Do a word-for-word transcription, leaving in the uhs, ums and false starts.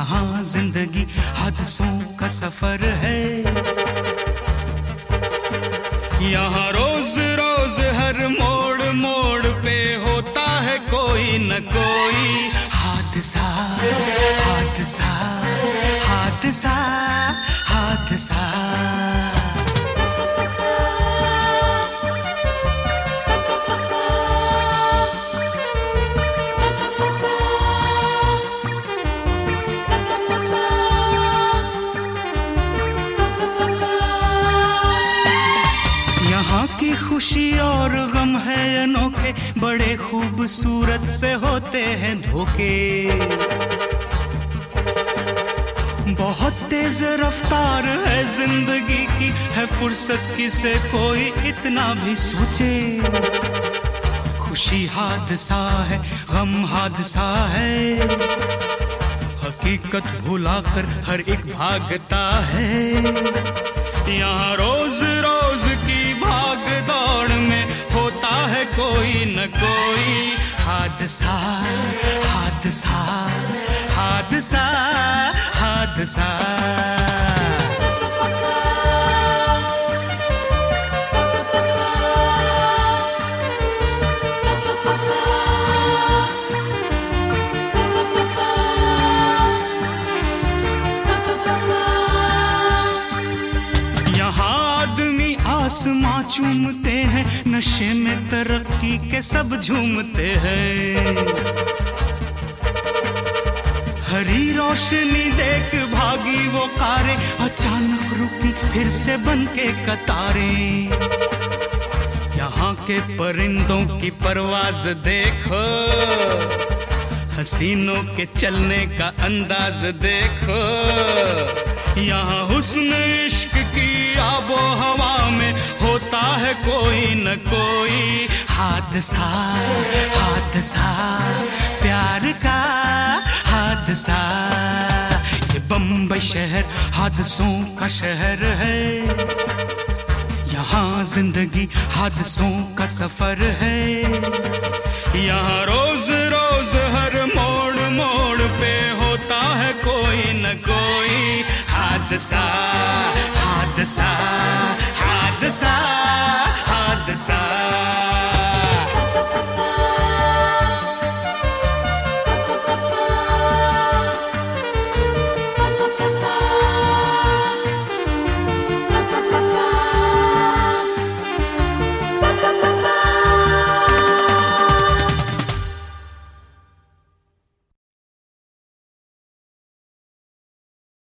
यहाँ जिंदगी हादसों का सफर है। यहाँ रोज रोज हर मोड़ मोड़ पे होता है कोई न कोई हादसा हादसा हादसा हादसा। यहाँ की खुशी और गम है अनोखे, बड़े खूबसूरत से होते हैं धोखे। बहुत तेज रफ्तार है जिंदगी की, है फुर्सत किसे कोई इतना भी सोचे। खुशी हादसा है, गम हादसा है, हकीकत भुलाकर हर एक भागता है। यहाँ रोज रोज की भाग दौड़ में होता है कोई न कोई हादसा हादसा हादसा हादसा। आसमां चूमते हैं, नशे में तरक्की के सब झूमते हैं। हरी रोशनी देख भागी वो कारें, अचानक रुकी फिर से बन के कतारें। यहाँ के परिंदों की परवाज देखो, हसीनों के चलने का अंदाज देखो। यहाँ हुस्न इश्क की आबो हवा में होता है कोई न कोई हादसा हादसा प्यार का हादसा। ये बम्बई शहर हादसों का शहर है, यहाँ जिंदगी हादसों का सफर है। यहाँ रोज रोज हर मोड़ मोड़ पे होता है कोई न कोई हादसा हादसा हादसा हादसा।